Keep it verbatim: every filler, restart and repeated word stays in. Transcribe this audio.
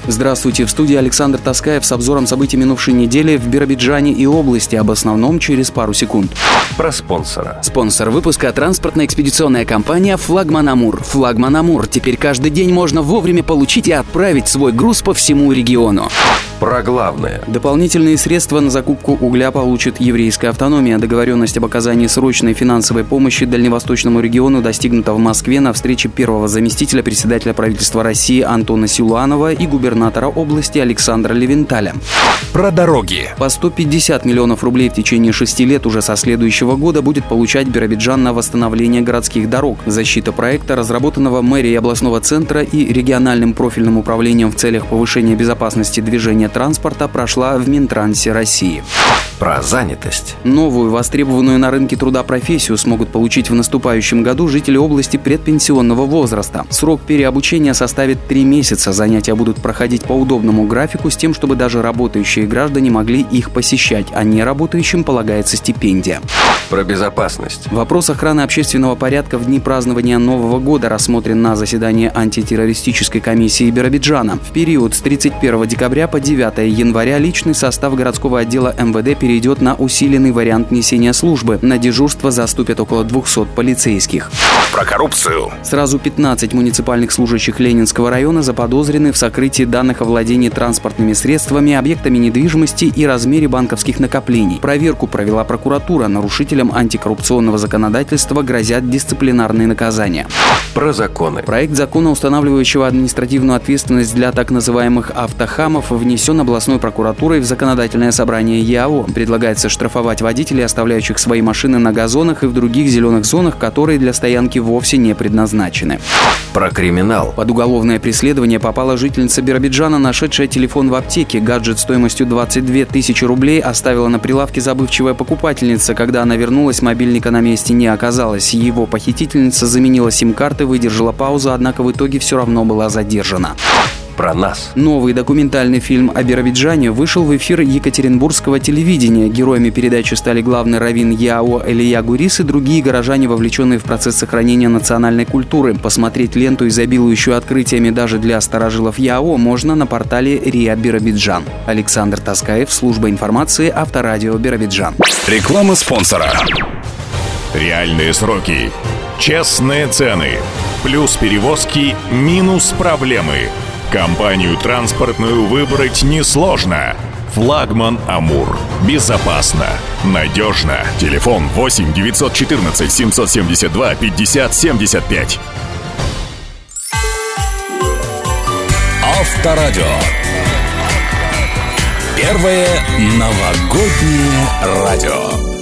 Здравствуйте, в студии Александр Таскаев с обзором событий минувшей недели в Биробиджане и области, об основном через пару секунд. Про спонсора. Спонсор выпуска — транспортно-экспедиционная компания «Флагман Амур». «Флагман Амур». Теперь каждый день можно вовремя получить и отправить свой груз по всему региону. Про главное. Дополнительные средства на закупку угля получит еврейская автономия. Договоренность об оказании срочной финансовой помощи дальневосточному региону достигнута в Москве на встрече первого заместителя председателя правительства России Антона Силуанова и губернатора области Александра Левенталя. Про дороги. По сто пятьдесят миллионов рублей в течение шести лет уже со следующего года будет получать Биробиджан на восстановление городских дорог. Защита проекта, разработанного мэрией областного центра и региональным профильным управлением в целях повышения безопасности движения транспорта, прошла в Минтрансе России. Про занятость. Новую, востребованную на рынке труда профессию смогут получить в наступающем году жители области предпенсионного возраста. Срок переобучения составит три месяца. Занятия будут проходить по удобному графику с тем, чтобы даже работающие граждане могли их посещать, а не работающим полагается стипендия. Про безопасность. Вопрос охраны общественного порядка в дни празднования Нового года рассмотрен на заседании антитеррористической комиссии Биробиджана. В период с тридцать первого декабря по девятого января личный состав городского отдела эм вэ дэ перейдет на усиленный вариант несения службы. На дежурство заступят около двухсот полицейских. Про коррупцию. Сразу пятнадцать муниципальных служащих Ленинского района заподозрены в сокрытии данных о владении транспортными средствами, объектами недвижимости и размере банковских накоплений. Проверку провела прокуратура. Нарушителям антикоррупционного законодательства грозят дисциплинарные наказания. Про законы. Проект закона, устанавливающего административную ответственность для так называемых автохамов, внесен областной прокуратурой в законодательное собрание е а о. Предлагается штрафовать водителей, оставляющих свои машины на газонах и в других зеленых зонах, которые для стоянки вовсе не предназначены. Про криминал. Под уголовное преследование попала жительница Биробиджана, нашедшая телефон в аптеке. Гаджет стоимостью двадцать две тысячи рублей оставила на прилавке забывчивая покупательница. Когда она вернулась, мобильника на месте не оказалось. Его похитительница заменила сим-карты, выдержала паузу, однако в итоге все равно была задержана. Про нас. Новый документальный фильм о Биробиджане вышел в эфир екатеринбургского телевидения. Героями передачи стали главный раввин е а о Элия Гурис и другие горожане, вовлеченные в процесс сохранения национальной культуры. Посмотреть ленту, изобилующую открытиями даже для старожилов е а о, можно на портале РИА Биробиджан. Александр Таскаев, служба информации, Авторадио Биробиджан. Реклама спонсора. Реальные сроки. Честные цены. Плюс перевозки, минус проблемы. Компанию транспортную выбрать несложно. «Флагман Амур». Безопасно, надежно. Телефон восемь девятьсот четырнадцать семьсот семьдесят два пятьдесят семьдесят пять. Авторадио. Первое новогоднее радио.